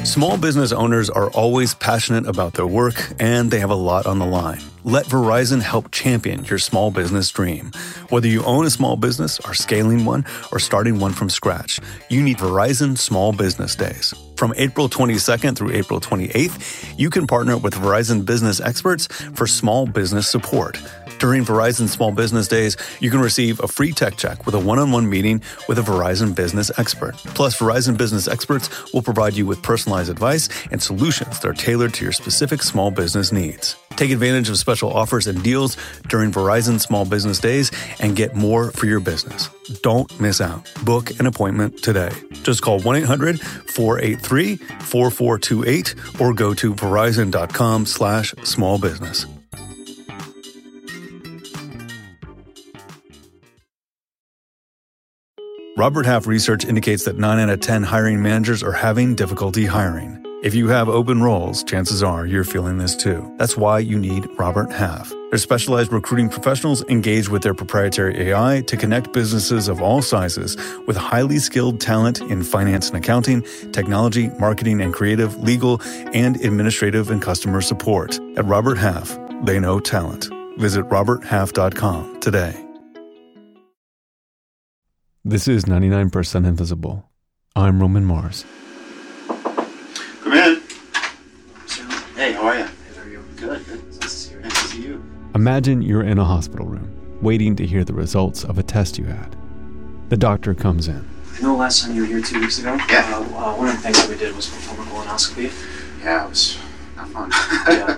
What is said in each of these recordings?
Small business owners are always passionate about their work, and they have a lot on the line. Let Verizon help champion your small business dream. Whether you own a small business, are scaling one, or starting one from scratch, you need Verizon Small Business Days. From April 22nd through April 28th, you can partner with Verizon business experts for small business support. During Verizon Small Business Days, you can receive a free tech check with a one-on-one meeting with a Verizon business expert. Plus, Verizon business experts will provide you with personalized advice and solutions that are tailored to your specific small business needs. Take advantage of special offers and deals during Verizon Small Business Days and get more for your business. Don't miss out. Book an appointment today. Just call 1-800-483-4428 or go to verizon.com/smallbusiness. Robert Half research indicates that 9 out of 10 hiring managers are having difficulty hiring. If you have open roles, chances are you're feeling this too. That's why you need Robert Half. Their specialized recruiting professionals engage with their proprietary AI to connect businesses of all sizes with highly skilled talent in finance and accounting, technology, marketing and creative, legal, and administrative and customer support. At Robert Half, they know talent. Visit roberthalf.com today. This is 99% Invisible. I'm Roman Mars. Come in. Hey, how are you? Hey, how are you? Good. Nice to see you. Nice to see you. Imagine you're in a hospital room, waiting to hear the results of a test you had. The doctor comes in. I know last time you were here 2 weeks ago. Yeah. One of the things that we did was perform a colonoscopy. Yeah, it was not fun. Yeah.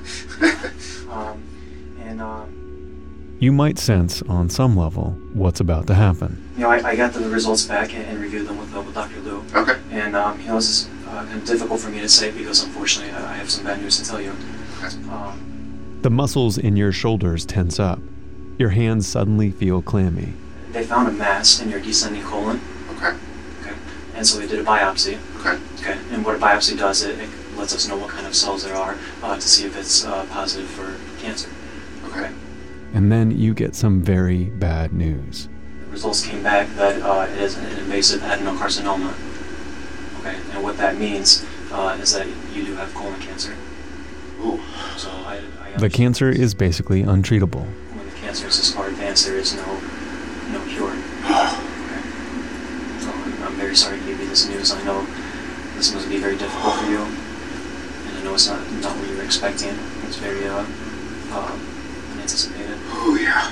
You might sense, on some level, what's about to happen. I got the results back and reviewed them with Dr. Lou. Okay. And, this is kind of difficult for me to say because, unfortunately, I have some bad news to tell you. Okay. The muscles in your shoulders tense up. Your hands suddenly feel clammy. They found a mass in your descending colon. Okay. And so they did a biopsy. Okay. And what a biopsy does, it lets us know what kind of cells there are to see if it's positive for cancer. Okay. And then you get some very bad news. The results came back that it is an invasive adenocarcinoma. Okay, and what that means is that you do have colon cancer. Ooh. So The cancer is basically untreatable. When the cancer is this far advanced, there is no cure. Okay. So I'm very sorry to give you this news. I know this must be very difficult for you, and I know it's not what you were expecting. It's very unanticipated. Oh, yeah.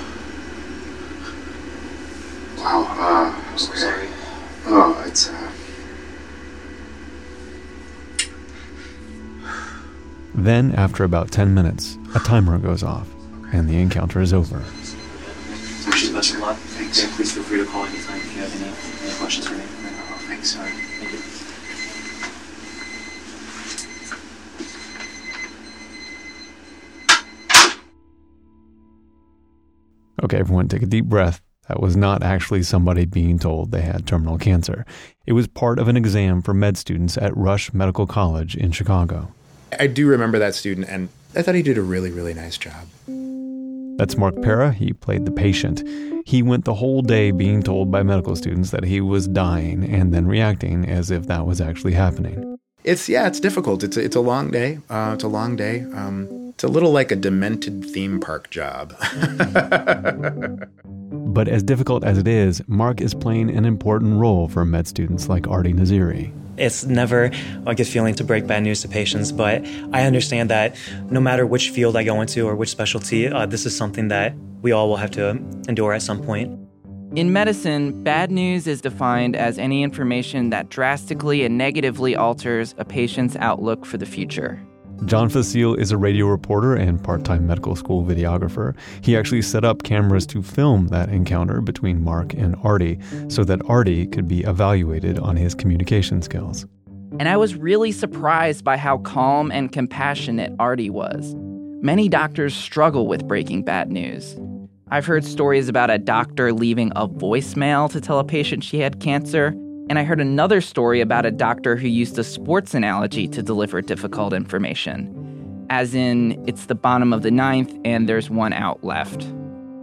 Wow. I'm so Okay. sorry. Oh, it's, Then, after about 10 minutes, a timer goes off, and the encounter is over. I wish you the best of luck. Thanks. Yeah, please feel free to call anytime if you have any questions for me. Oh, thanks. All right. Thank you. Okay, everyone, take a deep breath. That was not actually somebody being told they had terminal cancer. It was part of an exam for med students at Rush Medical College in Chicago. I do remember that student, and I thought he did a really, really nice job. That's Mark Pera. He played the patient. He went the whole day being told by medical students that he was dying and then reacting as if that was actually happening. It's difficult. It's a long day. It's a long day. It's a little like a demented theme park job. But as difficult as it is, Mark is playing an important role for med students like Artie Naziri. It's never a good feeling to break bad news to patients, but I understand that no matter which field I go into or which specialty, this is something that we all will have to endure at some point. In medicine, bad news is defined as any information that drastically and negatively alters a patient's outlook for the future. John Facile is a radio reporter and part-time medical school videographer. He actually set up cameras to film that encounter between Mark and Artie so that Artie could be evaluated on his communication skills. And I was really surprised by how calm and compassionate Artie was. Many doctors struggle with breaking bad news. I've heard stories about a doctor leaving a voicemail to tell a patient she had cancer, and I heard another story about a doctor who used a sports analogy to deliver difficult information. As in, it's the bottom of the ninth and there's one out left.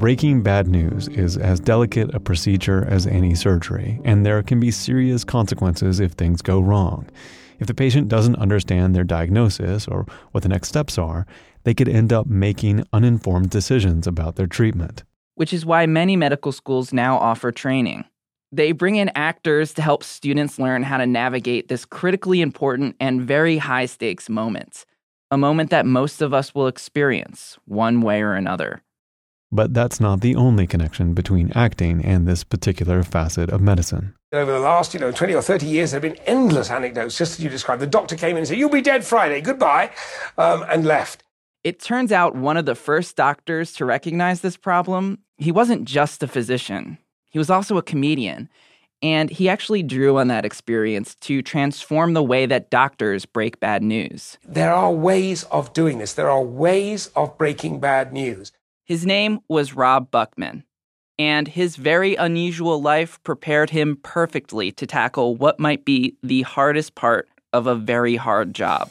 Breaking bad news is as delicate a procedure as any surgery, and there can be serious consequences if things go wrong. If the patient doesn't understand their diagnosis or what the next steps are, they could end up making uninformed decisions about their treatment. Which is why many medical schools now offer training. They bring in actors to help students learn how to navigate this critically important and very high-stakes moment. A moment that most of us will experience, one way or another. But that's not the only connection between acting and this particular facet of medicine. Over the last, 20 or 30 years, there have been endless anecdotes, just as you described. The doctor came in and said, "You'll be dead Friday, goodbye," and left. It turns out one of the first doctors to recognize this problem, he wasn't just a physician. He was also a comedian. And he actually drew on that experience to transform the way that doctors break bad news. There are ways of doing this. There are ways of breaking bad news. His name was Rob Buckman, and his very unusual life prepared him perfectly to tackle what might be the hardest part of a very hard job.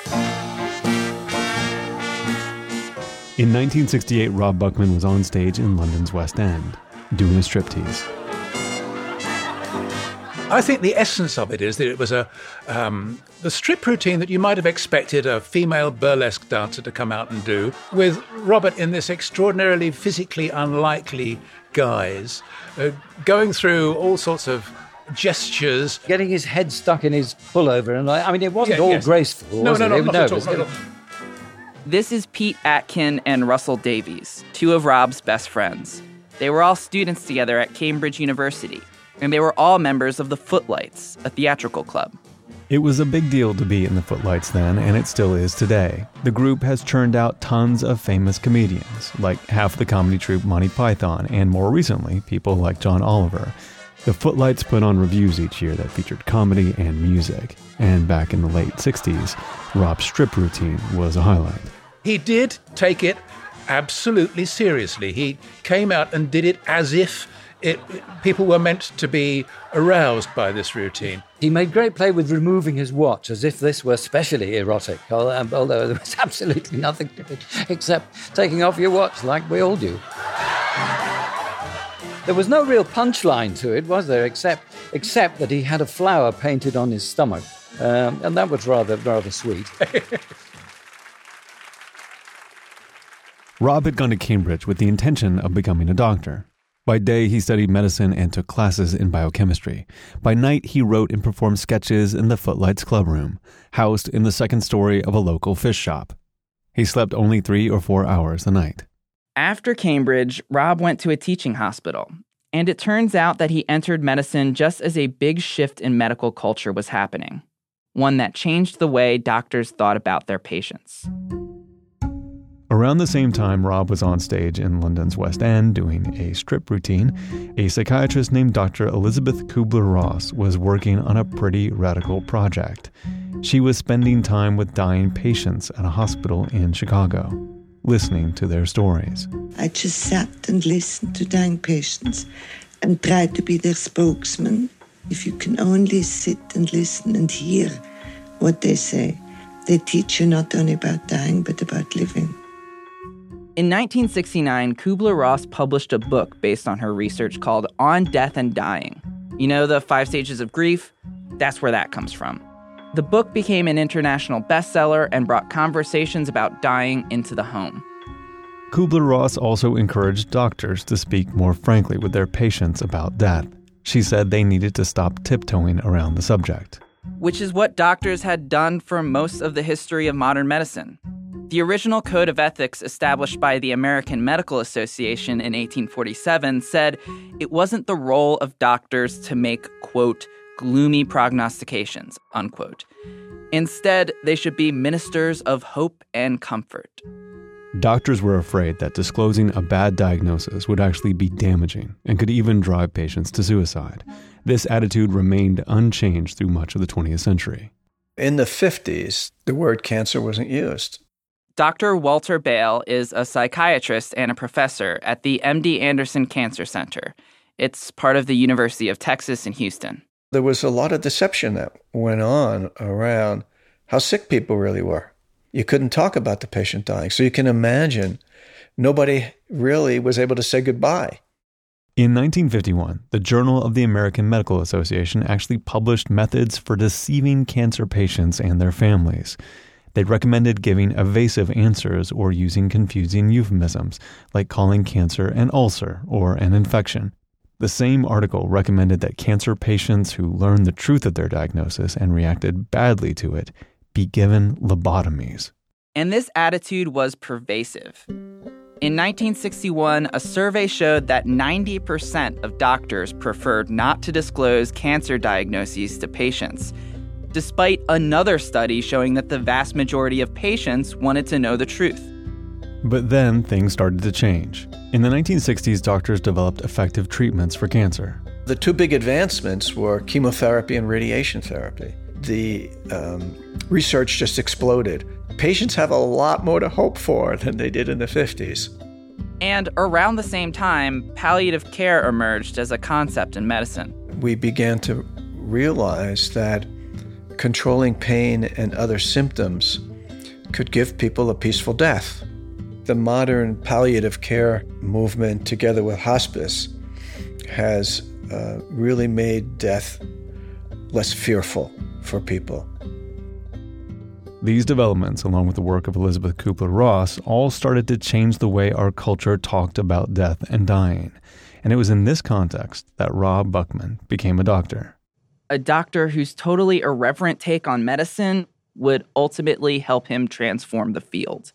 In 1968, Rob Buckman was on stage in London's West End, doing a striptease. I think the essence of it is that it was the strip routine that you might have expected a female burlesque dancer to come out and do, with Robert in this extraordinarily physically unlikely guise, going through all sorts of gestures. Getting his head stuck in his pullover, and it wasn't graceful, was it? Not at all. This is Pete Atkin and Russell Davies, two of Rob's best friends. They were all students together at Cambridge University, and they were all members of the Footlights, a theatrical club. It was a big deal to be in the Footlights then, and it still is today. The group has churned out tons of famous comedians, like half the comedy troupe Monty Python, and more recently, people like John Oliver. The Footlights put on reviews each year that featured comedy and music. And back in the late 60s, Rob's strip routine was a highlight. He did take it absolutely seriously. He came out and did it as if people were meant to be aroused by this routine. He made great play with removing his watch, as if this were specially erotic, although there was absolutely nothing to it except taking off your watch like we all do. There was no real punchline to it, was there, except that he had a flower painted on his stomach, and that was rather sweet. Rob had gone to Cambridge with the intention of becoming a doctor. By day, he studied medicine and took classes in biochemistry. By night, he wrote and performed sketches in the Footlights Clubroom, housed in the second story of a local fish shop. He slept only 3 or 4 hours a night. After Cambridge, Rob went to a teaching hospital, and it turns out that he entered medicine just as a big shift in medical culture was happening, one that changed the way doctors thought about their patients. Around the same time Rob was on stage in London's West End doing a strip routine, a psychiatrist named Dr. Elizabeth Kubler-Ross was working on a pretty radical project. She was spending time with dying patients at a hospital in Chicago, listening to their stories. I just sat and listened to dying patients and tried to be their spokesman. If you can only sit and listen and hear what they say, they teach you not only about dying, but about living. In 1969, Kubler-Ross published a book based on her research called On Death and Dying. You know, the 5 stages of grief? That's where that comes from. The book became an international bestseller and brought conversations about dying into the home. Kubler-Ross also encouraged doctors to speak more frankly with their patients about death. She said they needed to stop tiptoeing around the subject. Which is what doctors had done for most of the history of modern medicine. The original code of ethics established by the American Medical Association in 1847 said it wasn't the role of doctors to make, quote, gloomy prognostications, unquote. Instead, they should be ministers of hope and comfort. Doctors were afraid that disclosing a bad diagnosis would actually be damaging and could even drive patients to suicide. This attitude remained unchanged through much of the 20th century. In the 50s, the word cancer wasn't used. Dr. Walter Bale is a psychiatrist and a professor at the MD Anderson Cancer Center. It's part of the University of Texas in Houston. There was a lot of deception that went on around how sick people really were. You couldn't talk about the patient dying. So you can imagine nobody really was able to say goodbye. In 1951, the Journal of the American Medical Association actually published methods for deceiving cancer patients and their families. They recommended giving evasive answers or using confusing euphemisms, like calling cancer an ulcer or an infection. The same article recommended that cancer patients who learned the truth of their diagnosis and reacted badly to it be given lobotomies. And this attitude was pervasive. In 1961, a survey showed that 90% of doctors preferred not to disclose cancer diagnoses to patients, despite another study showing that the vast majority of patients wanted to know the truth. But then things started to change. In the 1960s, doctors developed effective treatments for cancer. The two big advancements were chemotherapy and radiation therapy. The research just exploded. Patients have a lot more to hope for than they did in the 50s. And around the same time, palliative care emerged as a concept in medicine. We began to realize that controlling pain and other symptoms could give people a peaceful death. The modern palliative care movement, together with hospice, has really made death less fearful for people. These developments, along with the work of Elizabeth Kubler-Ross, all started to change the way our culture talked about death and dying. And it was in this context that Rob Buckman became a doctor. A doctor whose totally irreverent take on medicine would ultimately help him transform the field.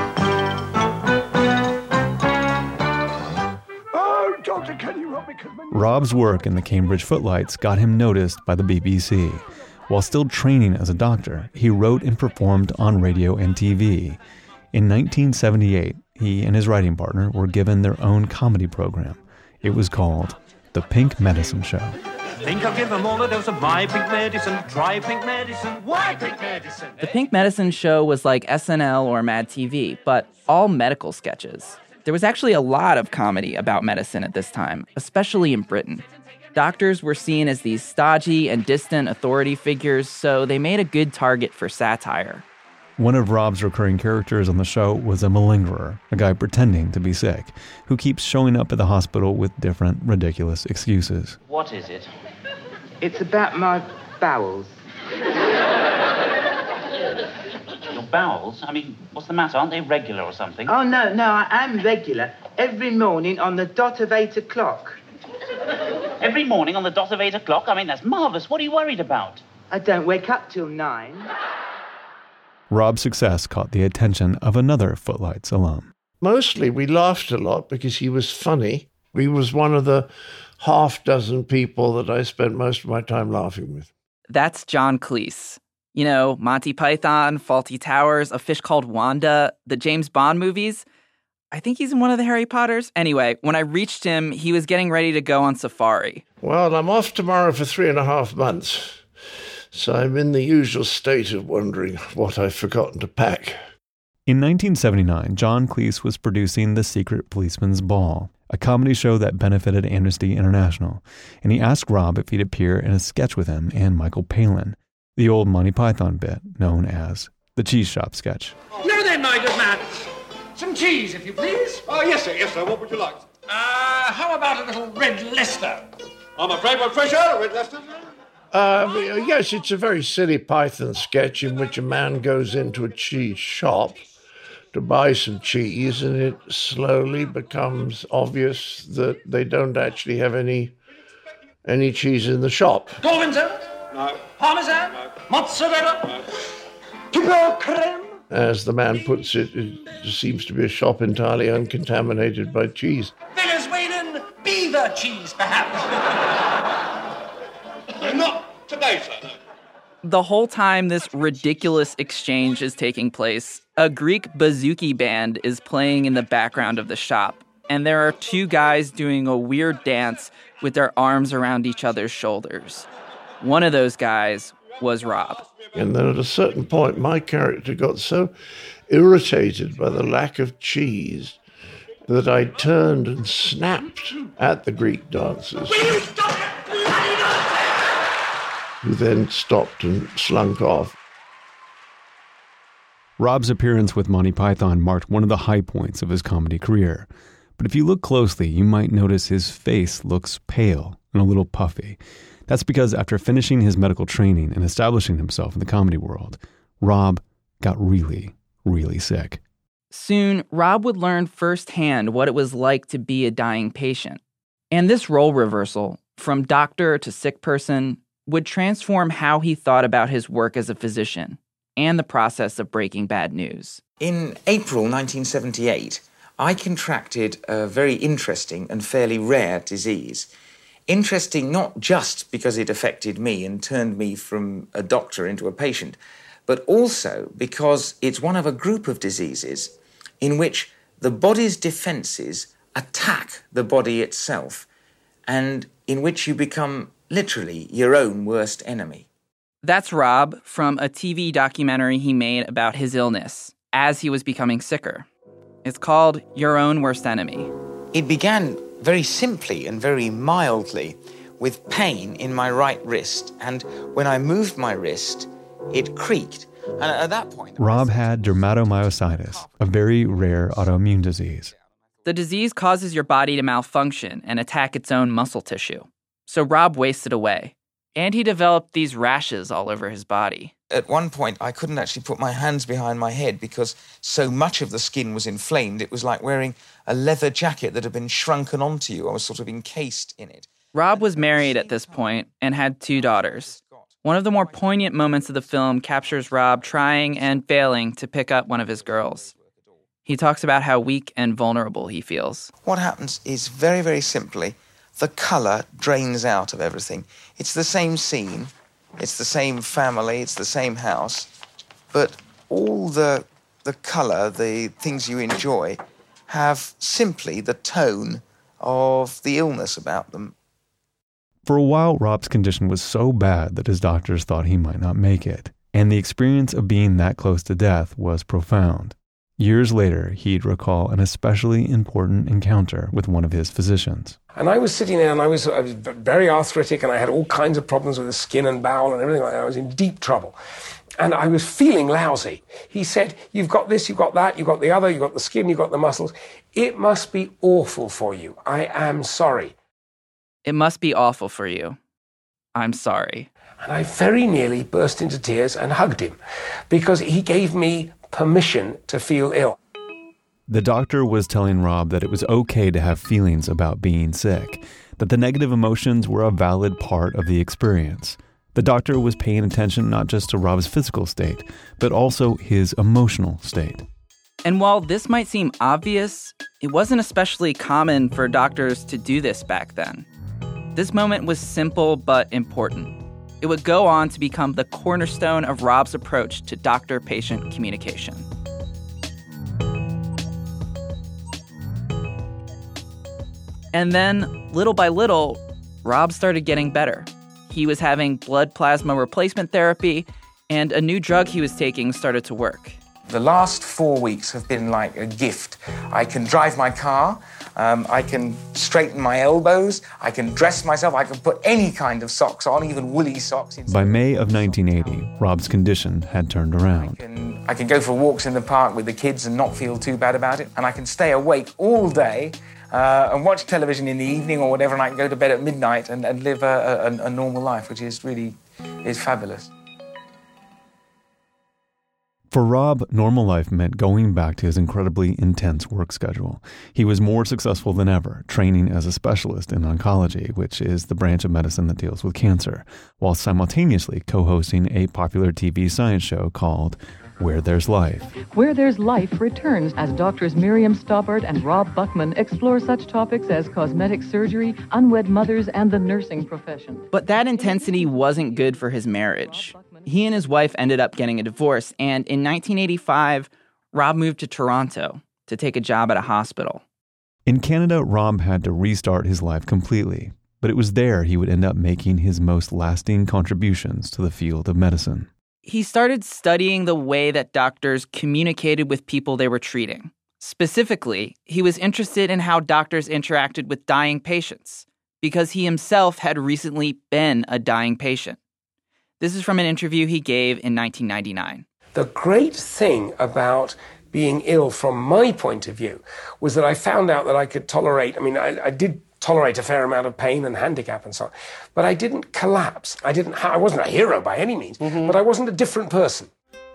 Oh, doctor, can you help me? Rob's work in the Cambridge Footlights got him noticed by the BBC. While still training as a doctor, he wrote and performed on radio and TV. In 1978, he and his writing partner were given their own comedy program. It was called The Pink Medicine Show. Think I'll give them all a dose of my pink medicine. Try pink medicine. Why pink medicine? The Pink Medicine Show was like SNL or Mad TV, but all medical sketches. There was actually a lot of comedy about medicine at this time, especially in Britain. Doctors were seen as these stodgy and distant authority figures, so they made a good target for satire. One of Rob's recurring characters on the show was a malingerer, a guy pretending to be sick, who keeps showing up at the hospital with different ridiculous excuses. What is it? It's about my bowels. Your bowels? I mean, what's the matter? Aren't they regular or something? Oh, no, I am regular. Every morning on the dot of 8 o'clock. Every morning on the dot of 8 o'clock? I mean, that's marvellous. What are you worried about? I don't wake up till 9. Rob's success caught the attention of another Footlights alum. Mostly we laughed a lot because he was funny. He was one of the half dozen people that I spent most of my time laughing with. That's John Cleese. You know, Monty Python, Fawlty Towers, A Fish Called Wanda, the James Bond movies. I think he's in one of the Harry Potters. Anyway, when I reached him, he was getting ready to go on safari. Well, I'm off tomorrow for 3.5 months. So I'm in the usual state of wondering what I've forgotten to pack. In 1979, John Cleese was producing The Secret Policeman's Ball, a comedy show that benefited Amnesty International, and he asked Rob if he'd appear in a sketch with him and Michael Palin, the old Monty Python bit known as the Cheese Shop sketch. Now then, my good man, some cheese, if you please. Oh, yes, sir. What would you like? How about a little red Leicester? I'm afraid we're fresh out of it, Lester. Yes, it's a very silly Python sketch in which a man goes into a cheese shop to buy some cheese, and it slowly becomes obvious that they don't actually have any cheese in the shop. Gorgonzola? No. Parmesan? No. Mozzarella? No. Triple creme? As the man puts it, it seems to be a shop entirely uncontaminated by cheese. Venezuelan beaver cheese, perhaps. Not today, sir. No. The whole time this ridiculous exchange is taking place, a Greek bouzouki band is playing in the background of the shop, and there are two guys doing a weird dance with their arms around each other's shoulders. One of those guys was Rob. And then at a certain point, my character got so irritated by the lack of cheese that I turned and snapped at the Greek dancers, who then stopped and slunk off. Rob's appearance with Monty Python marked one of the high points of his comedy career. But if you look closely, you might notice his face looks pale and a little puffy. That's because after finishing his medical training and establishing himself in the comedy world, Rob got really, really sick. Soon, Rob would learn firsthand what it was like to be a dying patient. And this role reversal, from doctor to sick person, would transform how he thought about his work as a physician and the process of breaking bad news. In April 1978, I contracted a very interesting and fairly rare disease. Interesting not just because it affected me and turned me from a doctor into a patient, but also because it's one of a group of diseases in which the body's defenses attack the body itself, and in which you become literally your own worst enemy. That's Rob from a TV documentary he made about his illness as he was becoming sicker. It's called Your Own Worst Enemy. It began very simply and very mildly with pain in my right wrist, and when I moved my wrist, it creaked. And at that point, Rob had dermatomyositis, a very rare autoimmune disease. The disease causes your body to malfunction and attack its own muscle tissue. So Rob wasted away, and he developed these rashes all over his body. At one point, I couldn't actually put my hands behind my head because so much of the skin was inflamed. It was like wearing a leather jacket that had been shrunken onto you. I was sort of encased in it. Rob was married at this point and had 2 daughters. One of the more poignant moments of the film captures Rob trying and failing to pick up one of his girls. He talks about how weak and vulnerable he feels. What happens is very, very simply, the colour drains out of everything. It's the same scene, it's the same family, it's the same house, but all the colour, the things you enjoy, have simply the tone of the illness about them. For a while, Rob's condition was so bad that his doctors thought he might not make it, and the experience of being that close to death was profound. Years later, he'd recall an especially important encounter with one of his physicians. And I was sitting there and I was very arthritic and I had all kinds of problems with the skin and bowel and everything like that. I was in deep trouble. And I was feeling lousy. He said, you've got this, you've got that, you've got the other, you've got the skin, you've got the muscles. It must be awful for you. I am sorry. It must be awful for you. I'm sorry. And I very nearly burst into tears and hugged him because he gave me permission to feel ill. The doctor was telling Rob that it was okay to have feelings about being sick, that the negative emotions were a valid part of the experience. The doctor was paying attention not just to Rob's physical state, but also his emotional state. And while this might seem obvious, it wasn't especially common for doctors to do this back then. This moment was simple but important. It would go on to become the cornerstone of Rob's approach to doctor-patient communication. And then, little by little, Rob started getting better. He was having blood plasma replacement therapy, and a new drug he was taking started to work. The last 4 weeks have been like a gift. I can drive my car, I can straighten my elbows, I can dress myself, I can put any kind of socks on, even woolly socks. By May of 1980, Rob's condition had turned around. I can go for walks in the park with the kids and not feel too bad about it. And I can stay awake all day and watch television in the evening or whatever, and I can go to bed at midnight and live a normal life, which is really fabulous. For Rob, normal life meant going back to his incredibly intense work schedule. He was more successful than ever, training as a specialist in oncology, which is the branch of medicine that deals with cancer, while simultaneously co-hosting a popular TV science show called Where There's Life. Where There's Life returns as doctors Miriam Stoppard and Rob Buckman explore such topics as cosmetic surgery, unwed mothers, and the nursing profession. But that intensity wasn't good for his marriage. He and his wife ended up getting a divorce, and in 1985, Rob moved to Toronto to take a job at a hospital. In Canada, Rob had to restart his life completely, but it was there he would end up making his most lasting contributions to the field of medicine. He started studying the way that doctors communicated with people they were treating. Specifically, he was interested in how doctors interacted with dying patients, because he himself had recently been a dying patient. This is from an interview he gave in 1999. The great thing about being ill from my point of view was that I found out that I could tolerate, I did tolerate a fair amount of pain and handicap and so on, but I didn't collapse. I wasn't a hero by any means, but I wasn't a different person.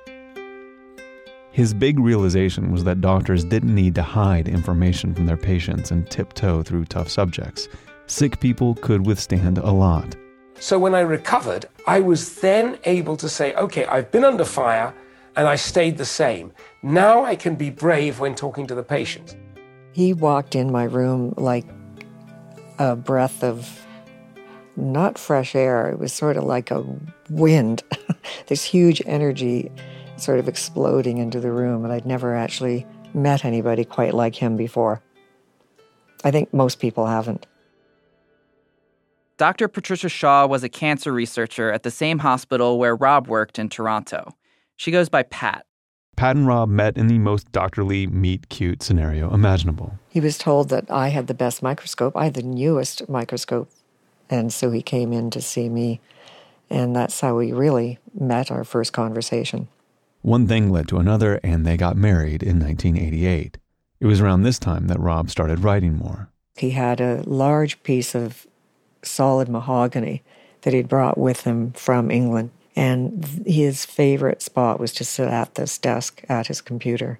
His big realization was that doctors didn't need to hide information from their patients and tiptoe through tough subjects. Sick people could withstand a lot. So when I recovered, I was then able to say, okay, I've been under fire and I stayed the same. Now I can be brave when talking to the patients. He walked in my room like a breath of, not fresh air, it was sort of like a wind, this huge energy sort of exploding into the room, and I'd never actually met anybody quite like him before. I think most people haven't. Dr. Patricia Shaw was a cancer researcher at the same hospital where Rob worked in Toronto. She goes by Pat. Pat and Rob met in the most doctorly meet-cute scenario imaginable. He was told that I had the best microscope. I had the newest microscope. And so he came in to see me. And that's how we really met, our first conversation. One thing led to another, and they got married in 1988. It was around this time that Rob started writing more. He had a large piece of solid mahogany that he'd brought with him from England. And his favorite spot was to sit at this desk at his computer.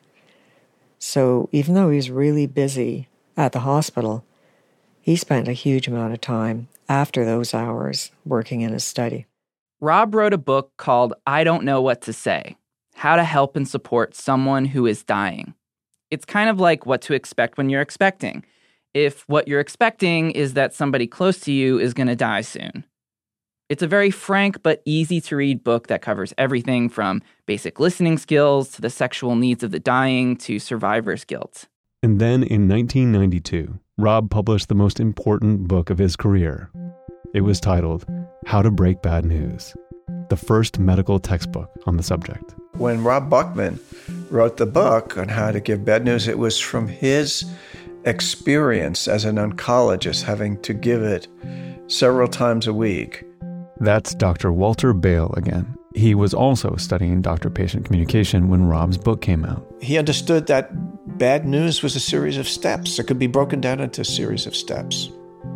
So even though he was really busy at the hospital, he spent a huge amount of time after those hours working in his study. Rob wrote a book called I Don't Know What to Say: How to Help and Support Someone Who is Dying. It's kind of like what to expect when you're expecting. If what you're expecting is that somebody close to you is going to die soon. It's a very frank but easy-to-read book that covers everything from basic listening skills to the sexual needs of the dying to survivor's guilt. And then in 1992, Rob published the most important book of his career. It was titled How to Break Bad News, the first medical textbook on the subject. When Rob Buckman wrote the book on how to give bad news, it was from his experience as an oncologist, having to give it several times a week. That's Dr. Walter Bale again. He was also studying doctor-patient communication when Rob's book came out. He understood that bad news was a series of steps. It could be broken down into a series of steps.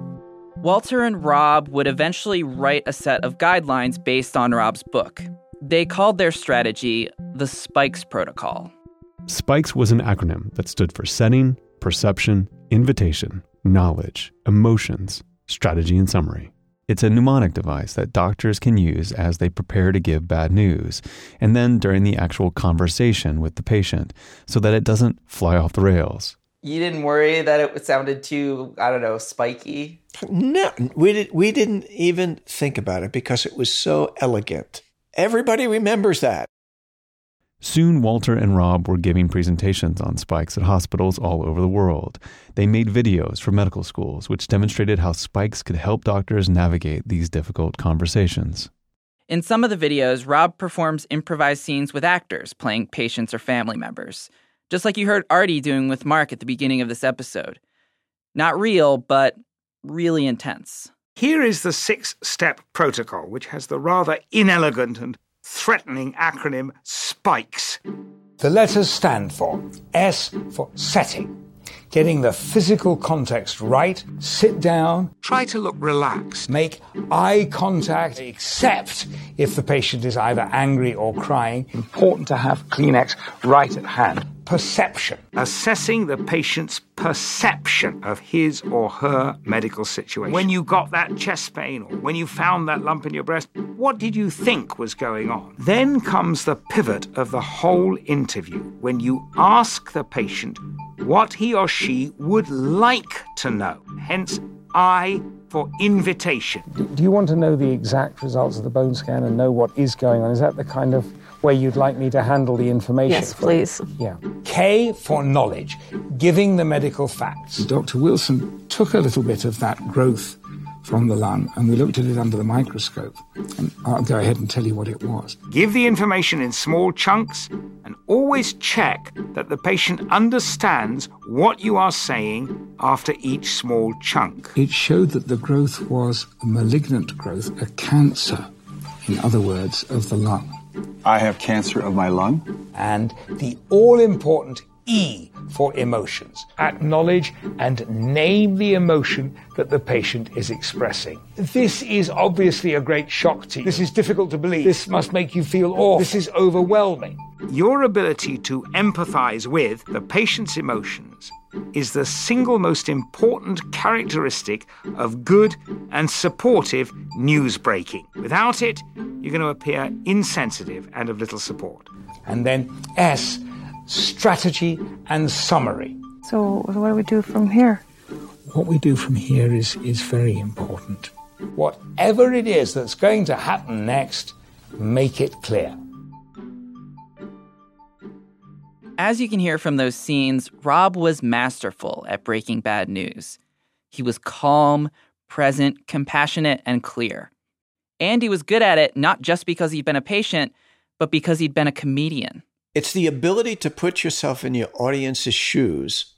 Walter and Rob would eventually write a set of guidelines based on Rob's book. They called their strategy the SPIKES Protocol. SPIKES was an acronym that stood for setting, perception, invitation, knowledge, emotions, strategy, and summary. It's a mnemonic device that doctors can use as they prepare to give bad news, and then during the actual conversation with the patient, so that it doesn't fly off the rails. You didn't worry that it sounded too, spiky? No, we didn't even think about it because it was so elegant. Everybody remembers that. Soon, Walter and Rob were giving presentations on SPIKES at hospitals all over the world. They made videos for medical schools, which demonstrated how SPIKES could help doctors navigate these difficult conversations. In some of the videos, Rob performs improvised scenes with actors playing patients or family members, just like you heard Artie doing with Mark at the beginning of this episode. Not real, but really intense. Here is the 6-step protocol, which has the rather inelegant and threatening acronym SPIKES. The letters stand for S for setting, getting the physical context right, sit down, try to look relaxed, make eye contact, except if the patient is either angry or crying. Important to have Kleenex right at hand. Perception. Assessing the patient's perception of his or her medical situation. When you got that chest pain or when you found that lump in your breast, what did you think was going on? Then comes the pivot of the whole interview, when you ask the patient what he or she would like to know. Hence, I for invitation. Do you want to know the exact results of the bone scan and know what is going on? Is that the kind of way you'd like me to handle the information? Yes, please. Yeah. K for knowledge, giving the medical facts. Dr. Wilson took a little bit of that growth from the lung and we looked at it under the microscope. And I'll go ahead and tell you what it was. Give the information in small chunks and always check that the patient understands what you are saying after each small chunk. It showed that the growth was a malignant growth, a cancer, in other words, of the lung. I have cancer of my lung. And the all-important E for emotions. Acknowledge and name the emotion that the patient is expressing. This is obviously a great shock to you. This is difficult to believe. This must make you feel awful. This is overwhelming. Your ability to empathize with the patient's emotions is the single most important characteristic of good and supportive news breaking. Without it, you're going to appear insensitive and of little support. And then S, strategy and summary. So what do we do from here? What we do from here is very important. Whatever it is that's going to happen next, make it clear. As you can hear from those scenes, Rob was masterful at breaking bad news. He was calm, present, compassionate, and clear. And he was good at it not just because he'd been a patient, but because he'd been a comedian. It's the ability to put yourself in your audience's shoes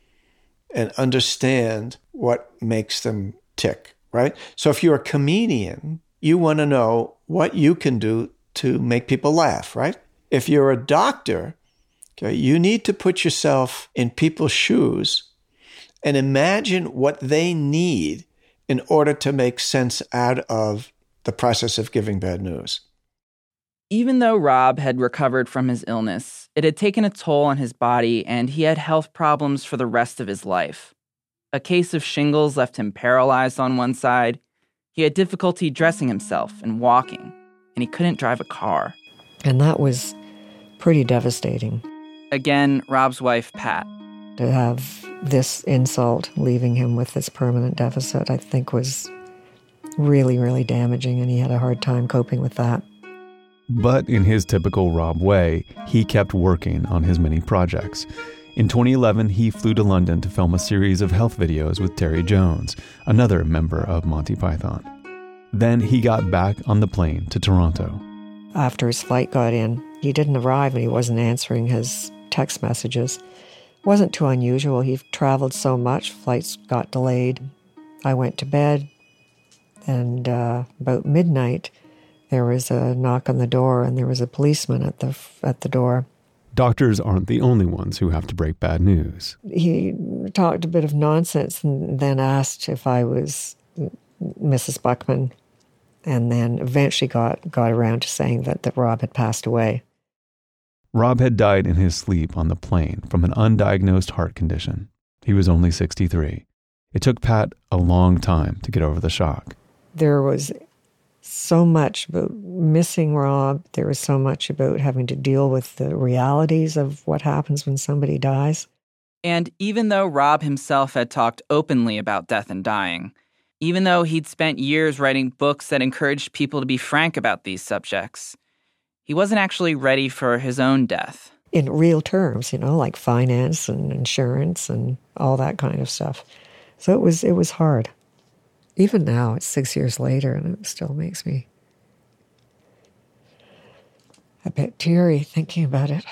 and understand what makes them tick, right? So if you're a comedian, you want to know what you can do to make people laugh, right? If you're a doctor, okay, you need to put yourself in people's shoes and imagine what they need in order to make sense out of the process of giving bad news. Even though Rob had recovered from his illness, it had taken a toll on his body and he had health problems for the rest of his life. A case of shingles left him paralyzed on one side. He had difficulty dressing himself and walking, and he couldn't drive a car. And that was pretty devastating. Again, Rob's wife, Pat. To have this insult leaving him with this permanent deficit, I think was really, really damaging, and he had a hard time coping with that. But in his typical Rob way, he kept working on his many projects. In 2011, he flew to London to film a series of health videos with Terry Jones, another member of Monty Python. Then he got back on the plane to Toronto. After his flight got in, he didn't arrive and he wasn't answering his text messages. It wasn't too unusual. He traveled so much, flights got delayed. I went to bed, and about midnight, there was a knock on the door, and there was a policeman at the door. Doctors aren't the only ones who have to break bad news. He talked a bit of nonsense and then asked if I was Mrs. Buckman, and then eventually got around to saying that Rob had passed away. Rob had died in his sleep on the plane from an undiagnosed heart condition. He was only 63. It took Pat a long time to get over the shock. There was so much about missing Rob. There was so much about having to deal with the realities of what happens when somebody dies. And even though Rob himself had talked openly about death and dying, even though he'd spent years writing books that encouraged people to be frank about these subjects, he wasn't actually ready for his own death. In real terms, like finance and insurance and all that kind of stuff. So it was hard. Even now, it's 6 years later, and it still makes me a bit teary thinking about it.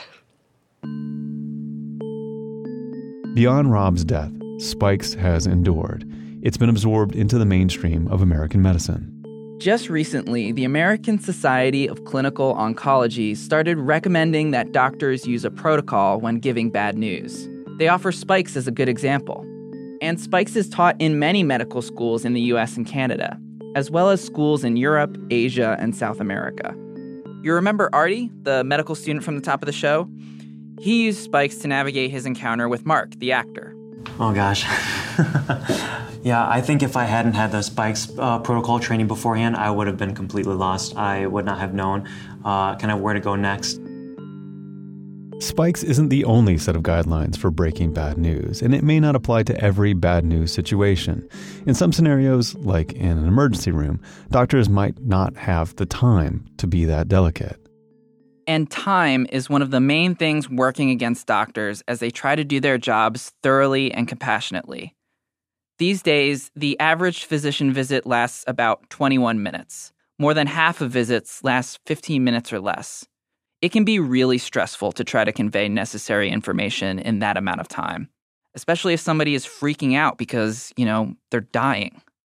Beyond Rob's death, Spikes has endured. It's been absorbed into the mainstream of American medicine. Just recently, the American Society of Clinical Oncology started recommending that doctors use a protocol when giving bad news. They offer Spikes as a good example. And Spikes is taught in many medical schools in the US and Canada, as well as schools in Europe, Asia, and South America. You remember Artie, the medical student from the top of the show? He used Spikes to navigate his encounter with Mark, the actor. Oh gosh. Yeah, I think if I hadn't had the Spikes protocol training beforehand, I would have been completely lost. I would not have known kind of where to go next. Spikes isn't the only set of guidelines for breaking bad news, and it may not apply to every bad news situation. In some scenarios, like in an emergency room, doctors might not have the time to be that delicate. And time is one of the main things working against doctors as they try to do their jobs thoroughly and compassionately. These days, the average physician visit lasts about 21 minutes. More than half of visits last 15 minutes or less. It can be really stressful to try to convey necessary information in that amount of time, especially if somebody is freaking out because, they're dying.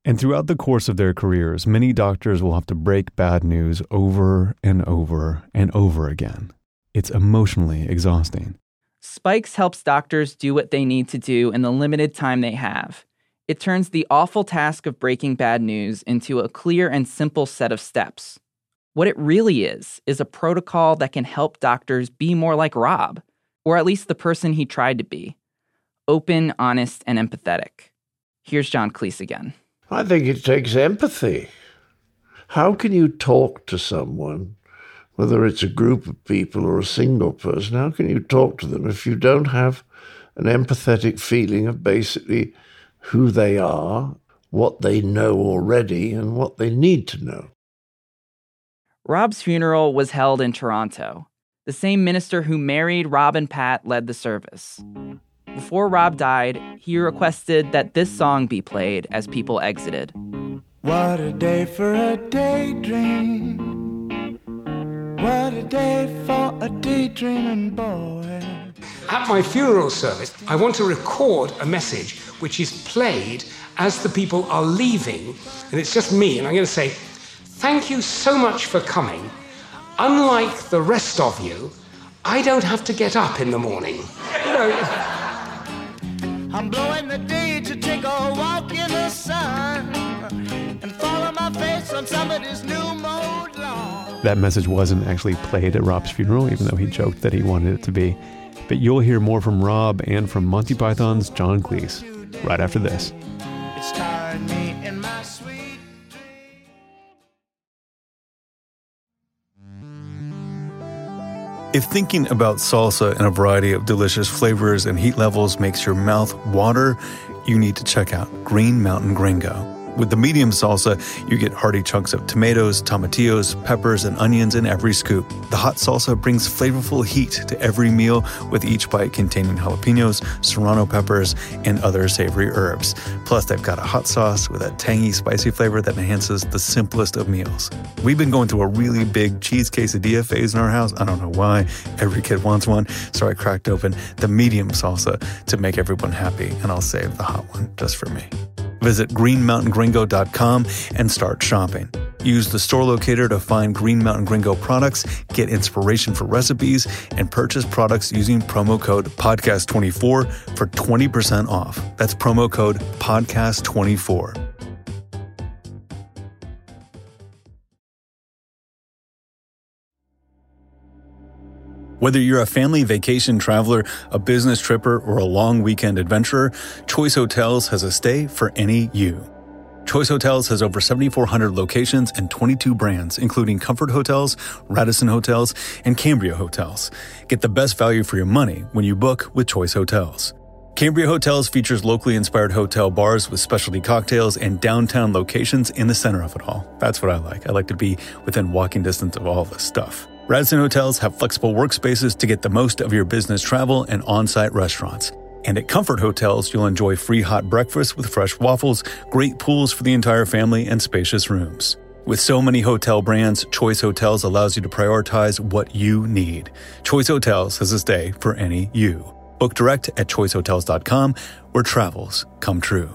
And throughout the course of their careers, many doctors will have to break bad news over and over and over again. It's emotionally exhausting. Spikes helps doctors do what they need to do in the limited time they have. It turns the awful task of breaking bad news into a clear and simple set of steps. What it really is a protocol that can help doctors be more like Rob, or at least the person he tried to be. Open, honest, and empathetic. Here's John Cleese again. I think it takes empathy. How can you talk to someone, whether it's a group of people or a single person, how can you talk to them if you don't have an empathetic feeling of basically who they are, what they know already, and what they need to know? Rob's funeral was held in Toronto. The same minister who married Rob and Pat led the service. Before Rob died, he requested that this song be played as people exited. What a day for a daydream. What a day for a daydreaming boy. At my funeral service, I want to record a message which is played as the people are leaving, and it's just me, and I'm going to say, thank you so much for coming. Unlike the rest of you, I don't have to get up in the morning. You know, I'm blowing the day to take a walk in the sun and follow my face on somebody's new mode lawn. That message wasn't actually played at Rob's funeral, even though he joked that he wanted it to be. But you'll hear more from Rob and from Monty Python's John Cleese right after this. It's tiring me in my sweet. If thinking about salsa and a variety of delicious flavors and heat levels makes your mouth water, you need to check out Green Mountain Gringo. With the medium salsa, you get hearty chunks of tomatoes, tomatillos, peppers, and onions in every scoop. The hot salsa brings flavorful heat to every meal, with each bite containing jalapenos, serrano peppers, and other savory herbs. Plus, they've got a hot sauce with a tangy, spicy flavor that enhances the simplest of meals. We've been going through a really big cheese quesadilla phase in our house. I don't know why. Every kid wants one, so I cracked open the medium salsa to make everyone happy, and I'll save the hot one just for me. Visit greenmountaingringo.com and start shopping. Use the store locator to find Green Mountain Gringo products, get inspiration for recipes, and purchase products using promo code PODCAST24 for 20% off. That's promo code PODCAST24. Whether you're a family vacation traveler, a business tripper, or a long weekend adventurer, Choice Hotels has a stay for any you. Choice Hotels has over 7,400 locations and 22 brands, including Comfort Hotels, Radisson Hotels, and Cambria Hotels. Get the best value for your money when you book with Choice Hotels. Cambria Hotels features locally inspired hotel bars with specialty cocktails and downtown locations in the center of it all. That's what I like. I like to be within walking distance of all this stuff. Radisson Hotels have flexible workspaces to get the most of your business travel and on-site restaurants. And at Comfort Hotels, you'll enjoy free hot breakfast with fresh waffles, great pools for the entire family, and spacious rooms. With so many hotel brands, Choice Hotels allows you to prioritize what you need. Choice Hotels has a stay for any you. Book direct at choicehotels.com, where travels come true.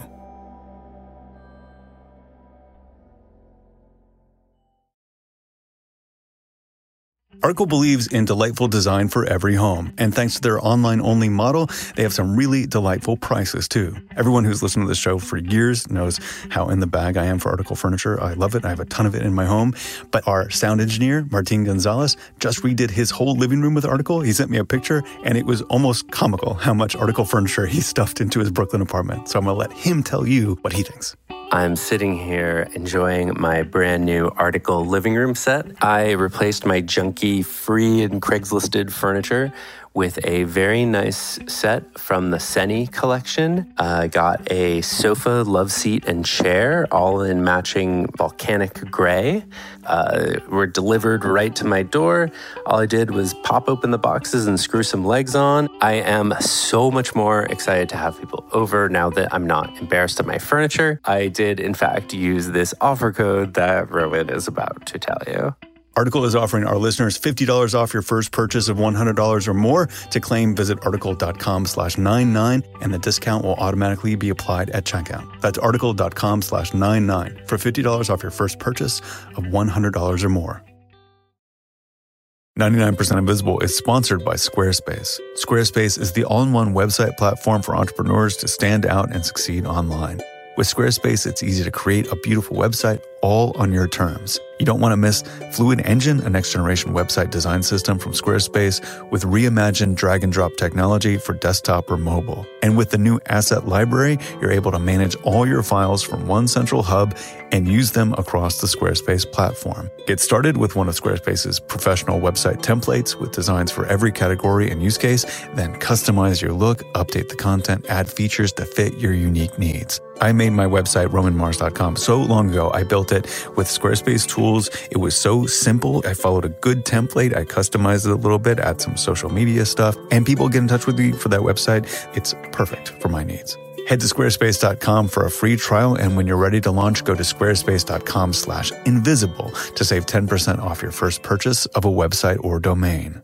Article believes in delightful design for every home, and thanks to their online-only model, they have some really delightful prices too. Everyone who's listened to this show for years knows how in the bag I am for Article furniture. I love it. I have a ton of it in my home. But our sound engineer, Martin Gonzalez, just redid his whole living room with Article. He sent me a picture, and it was almost comical how much Article furniture he stuffed into his Brooklyn apartment. So I'm going to let him tell you what he thinks. I'm sitting here enjoying my brand new Article living room set. I replaced my junky free and Craigslisted furniture with a very nice set from the Seni collection. Got a sofa, love seat, and chair, all in matching volcanic gray. Were delivered right to my door. All I did was pop open the boxes and screw some legs on. I am so much more excited to have people over now that I'm not embarrassed of my furniture. I did, in fact, use this offer code that Rowan is about to tell you. Article is offering our listeners $50 off your first purchase of $100 or more. To claim, visit article.com/99, and the discount will automatically be applied at checkout. That's article.com/99 for $50 off your first purchase of $100 or more. 99% Invisible is sponsored by Squarespace. Squarespace is the all-in-one website platform for entrepreneurs to stand out and succeed online. With Squarespace, it's easy to create a beautiful website all on your terms. You don't want to miss Fluid Engine, a next-generation website design system from Squarespace with reimagined drag-and-drop technology for desktop or mobile. And with the new Asset Library, you're able to manage all your files from one central hub and use them across the Squarespace platform. Get started with one of Squarespace's professional website templates with designs for every category and use case, then customize your look, update the content, add features to fit your unique needs. I made my website, RomanMars.com, so long ago. I built it with Squarespace tools. It was so simple. I followed a good template. I customized it a little bit, add some social media stuff, and people get in touch with me for that website. It's perfect for my needs. Head to squarespace.com for a free trial, and when you're ready to launch, go to squarespace.com/invisible to save 10% off your first purchase of a website or domain.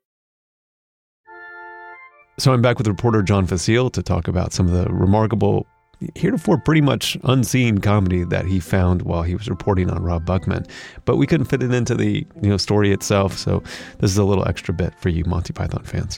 So I'm back with reporter John Facile to talk about some of the remarkable, heretofore pretty much unseen comedy that he found while he was reporting on Rob Buckman. But we couldn't fit it into the story itself, so this is a little extra bit for you Monty Python fans.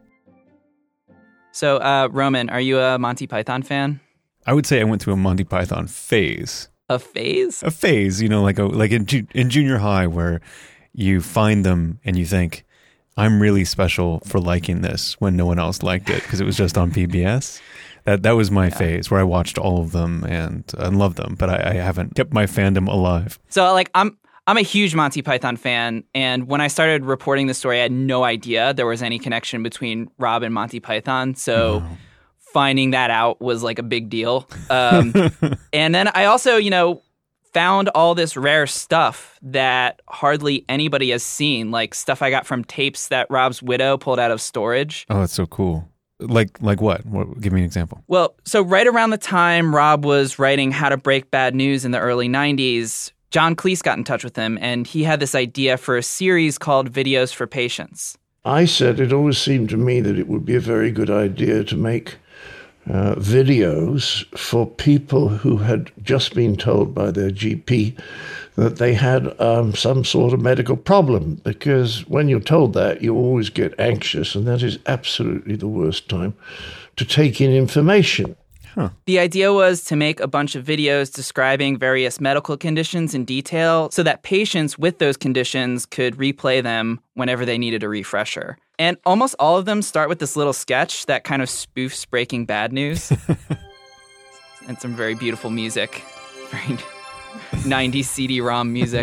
So, Roman, are you a Monty Python fan? I would say I went through a Monty Python phase. A phase? A phase, like in junior high, where you find them and you think, I'm really special for liking this when no one else liked it because it was just on PBS. That was my phase where I watched all of them and loved them, but I haven't kept my fandom alive. So, I'm a huge Monty Python fan, and when I started reporting the story, I had no idea there was any connection between Rob and Monty Python, so finding that out was like a big deal. And then I also, found all this rare stuff that hardly anybody has seen, like stuff I got from tapes that Rob's widow pulled out of storage. Oh, that's so cool. Like what? Give me an example. Well, so right around the time Rob was writing How to Break Bad News in the early 90s, John Cleese got in touch with him, and he had this idea for a series called Videos for Patients. I said it always seemed to me that it would be a very good idea to make videos for people who had just been told by their GP that they had some sort of medical problem, because when you're told that, you always get anxious, and that is absolutely the worst time to take in information. The idea was to make a bunch of videos describing various medical conditions in detail so that patients with those conditions could replay them whenever they needed a refresher. And almost all of them start with this little sketch that kind of spoofs Breaking Bad News. And some very beautiful music. Very 90s CD-ROM music.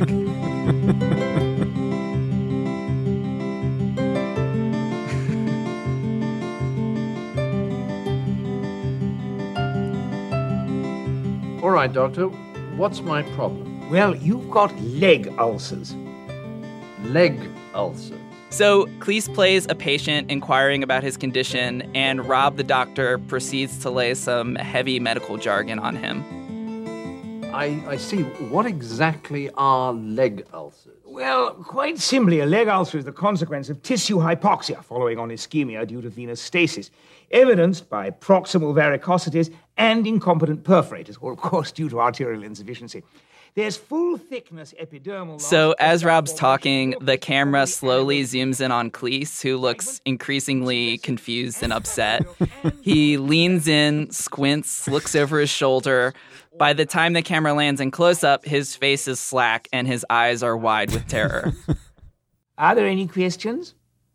All right, doctor, what's my problem? Well, you've got leg ulcers. Leg ulcers? So Cleese plays a patient inquiring about his condition, and Rob the doctor proceeds to lay some heavy medical jargon on him. I see. What exactly are leg ulcers? Well, quite simply, a leg ulcer is the consequence of tissue hypoxia following on ischemia due to venous stasis, evidenced by proximal varicosities and incompetent perforators, or of course due to arterial insufficiency. There's full thickness epidermal... So as Rob's talking, the camera slowly zooms in on Cleese, who looks increasingly confused and upset. He leans in, squints, looks over his shoulder. By the time the camera lands in close-up, his face is slack and his eyes are wide with terror. Are there any questions?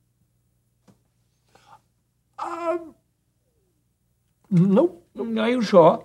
Nope. Are you sure?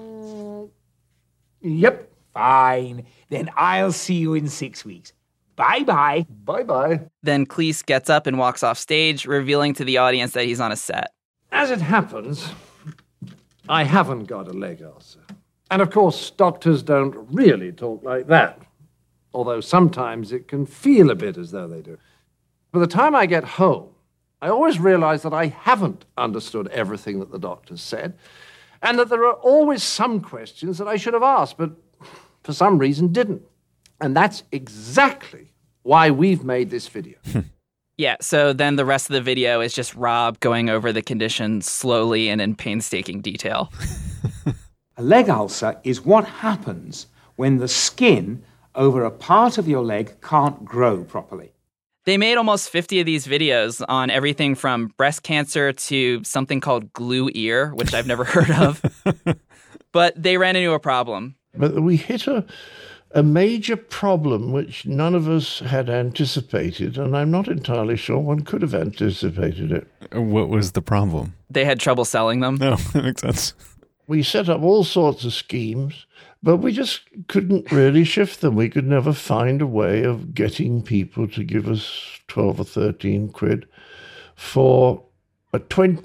Yep. Fine. Then I'll see you in 6 weeks. Bye-bye. Bye-bye. Then Cleese gets up and walks off stage, revealing to the audience that he's on a set. As it happens, I haven't got a leg ulcer. And of course, doctors don't really talk like that, although sometimes it can feel a bit as though they do. By the time I get home, I always realize that I haven't understood everything that the doctors said, and that there are always some questions that I should have asked, but for some reason didn't. And that's exactly why we've made this video. Yeah, so then the rest of the video is just Rob going over the condition slowly and in painstaking detail. A leg ulcer is what happens when the skin over a part of your leg can't grow properly. They made almost 50 of these videos on everything from breast cancer to something called glue ear, which I've never heard of. But they ran into a problem. But we hit a major problem which none of us had anticipated, and I'm not entirely sure one could have anticipated it. What was the problem? They had trouble selling them. No, that makes sense. We set up all sorts of schemes, but we just couldn't really shift them. We could never find a way of getting people to give us 12 or 13 quid for a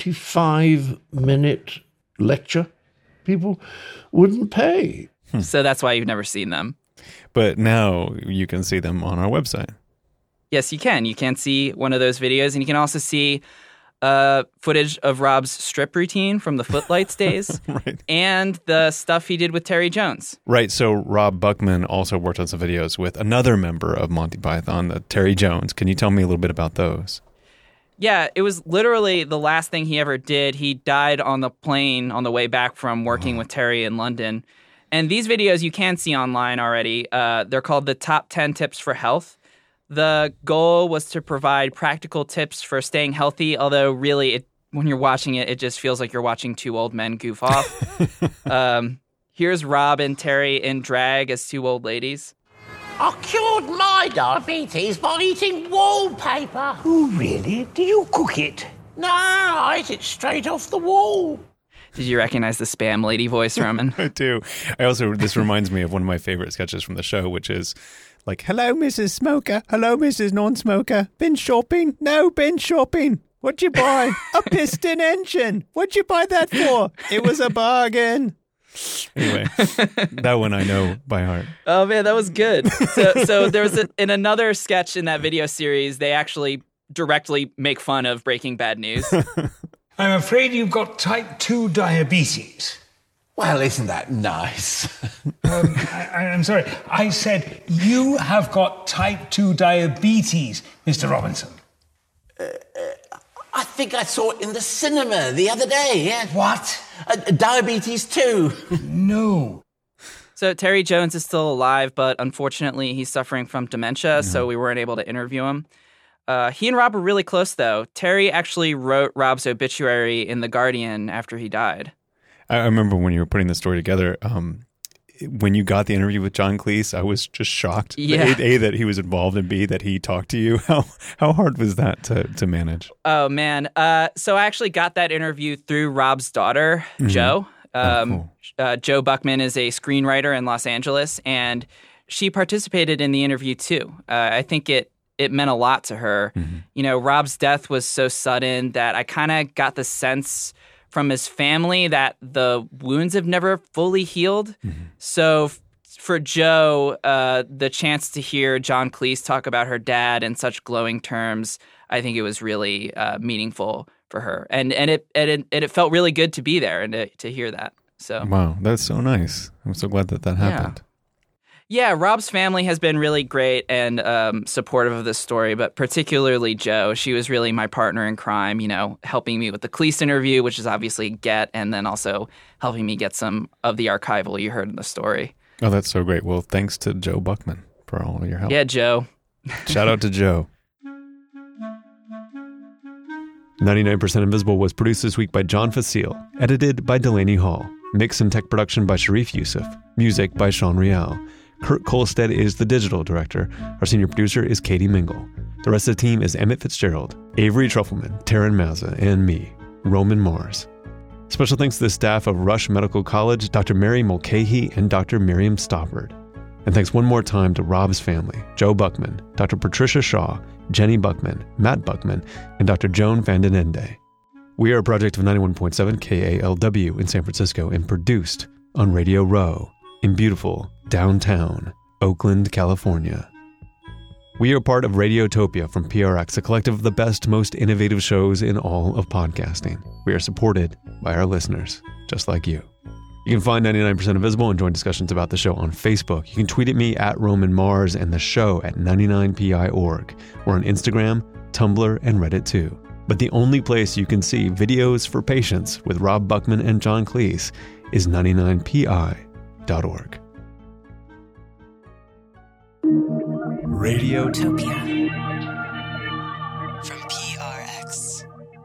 25-minute lecture. People wouldn't pay. So that's why you've never seen them. But now you can see them on our website. Yes, you can. You can see one of those videos, and you can also see footage of Rob's strip routine from the Footlights days, right, and the stuff he did with Terry Jones. Right, so Rob Buckman also worked on some videos with another member of Monty Python, Terry Jones. Can you tell me a little bit about those? Yeah, it was literally the last thing he ever did. He died on the plane on the way back from working with Terry in London. And these videos you can see online already. They're called the Top 10 Tips for Health. The goal was to provide practical tips for staying healthy, although really, when you're watching it, it just feels like you're watching two old men goof off. Here's Rob and Terry in drag as two old ladies. I cured my diabetes by eating wallpaper. Oh, really? Do you cook it? No, I ate it straight off the wall. Did you recognize the spam lady voice, Roman? I do. This reminds me of one of my favorite sketches from the show, which is like, hello, Mrs. Smoker. Hello, Mrs. Non-Smoker. Been shopping? No, been shopping. What'd you buy? A piston engine. What'd you buy that for? It was a bargain. Anyway, that one I know by heart. Oh, man, that was good. So there was in another sketch in that video series, they actually directly make fun of Breaking Bad News. I'm afraid you've got type 2 diabetes. Well, isn't that nice? I'm sorry. I said you have got type 2 diabetes, Mr. Robinson. I think I saw it in the cinema the other day, yeah. What? Diabetes 2. No. So Terry Jones is still alive, but unfortunately he's suffering from dementia, so we weren't able to interview him. He and Rob were really close, though. Terry actually wrote Rob's obituary in The Guardian after he died. I remember when you were putting the story together, when you got the interview with John Cleese, I was just shocked. Yeah. A, that he was involved, and B, that he talked to you. How hard was that to manage? Oh, man. So I actually got that interview through Rob's daughter, Jo. Cool. Jo Buckman is a screenwriter in Los Angeles, and she participated in the interview, too. I think it meant a lot to her. Mm-hmm. You know, Rob's death was so sudden that I kind of got the sense from his family that the wounds have never fully healed. Mm-hmm. So for Jo, the chance to hear John Cleese talk about her dad in such glowing terms, I think it was really meaningful for her. And it felt really good to be there and to hear that. So wow, that's so nice. I'm so glad that happened. Yeah, Rob's family has been really great and supportive of this story, but particularly Jo. She was really my partner in crime, you know, helping me with the Cleese interview, which is obviously get, and then also helping me get some of the archival you heard in the story. Oh, that's so great. Well, thanks to Jo Buckman for all of your help. Yeah, Jo. Shout out to Jo. 99% Invisible was produced this week by John Facile, edited by Delaney Hall, mix and tech production by Sharif Yusuf, music by Sean Rial. Kurt Kolstead is the digital director. Our senior producer is Katie Mingle. The rest of the team is Emmett Fitzgerald, Avery Trufelman, Taryn Mazza, and me, Roman Mars. Special thanks to the staff of Rush Medical College, Dr. Mary Mulcahy, and Dr. Miriam Stoppard. And thanks one more time to Rob's family, Jo Buckman, Dr. Patricia Shaw, Jenny Buckman, Matt Buckman, and Dr. Joan Vandenende. We are a project of 91.7 KALW in San Francisco and produced on Radio Row in beautiful downtown Oakland, California. We are part of Radiotopia from PRX, a collective of the best, most innovative shows in all of podcasting. We are supported by our listeners, just like you. You can find 99% Invisible and join discussions about the show on Facebook. You can tweet at me at Roman Mars and the show at 99pi.org. We're on Instagram, Tumblr, and Reddit too. But the only place you can see videos for patients with Rob Buckman and John Cleese is 99pi.org. Radiotopia from PRX.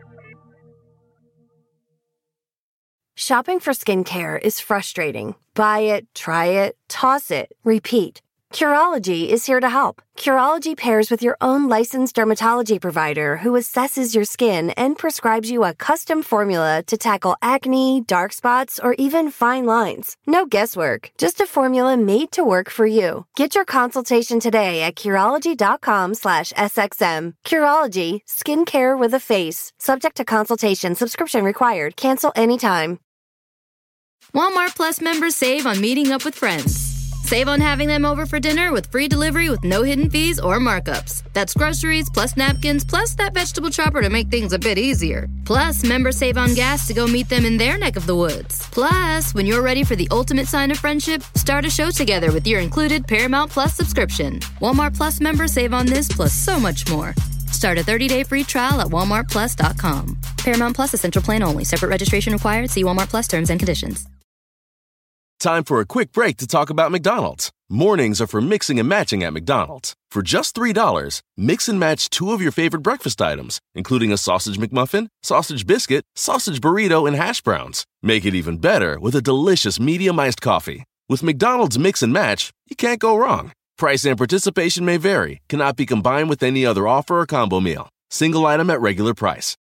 Shopping for skincare is frustrating. Buy it, try it, toss it, repeat. Curology is here to help. Curology pairs with your own licensed dermatology provider who assesses your skin and prescribes you a custom formula to tackle acne, dark spots, or even fine lines. No guesswork, just a formula made to work for you. Get your consultation today at Curology.com/SXM. Curology, skincare with a face. Subject to consultation, subscription required. Cancel anytime. Walmart Plus members save on meeting up with friends. Save on having them over for dinner with free delivery with no hidden fees or markups. That's groceries, plus napkins, plus that vegetable chopper to make things a bit easier. Plus, members save on gas to go meet them in their neck of the woods. Plus, when you're ready for the ultimate sign of friendship, start a show together with your included Paramount Plus subscription. Walmart Plus members save on this plus so much more. Start a 30-day free trial at walmartplus.com. Paramount Plus Essential Plan only. Separate registration required. See Walmart Plus terms and conditions. Time for a quick break to talk about McDonald's. Mornings are for mixing and matching at McDonald's. For just $3, mix and match 2 of your favorite breakfast items, including a sausage McMuffin, sausage biscuit, sausage burrito, and hash browns. Make it even better with a delicious medium iced coffee. With McDonald's Mix and Match, you can't go wrong. Price and participation may vary, cannot be combined with any other offer or combo meal. Single item at regular price.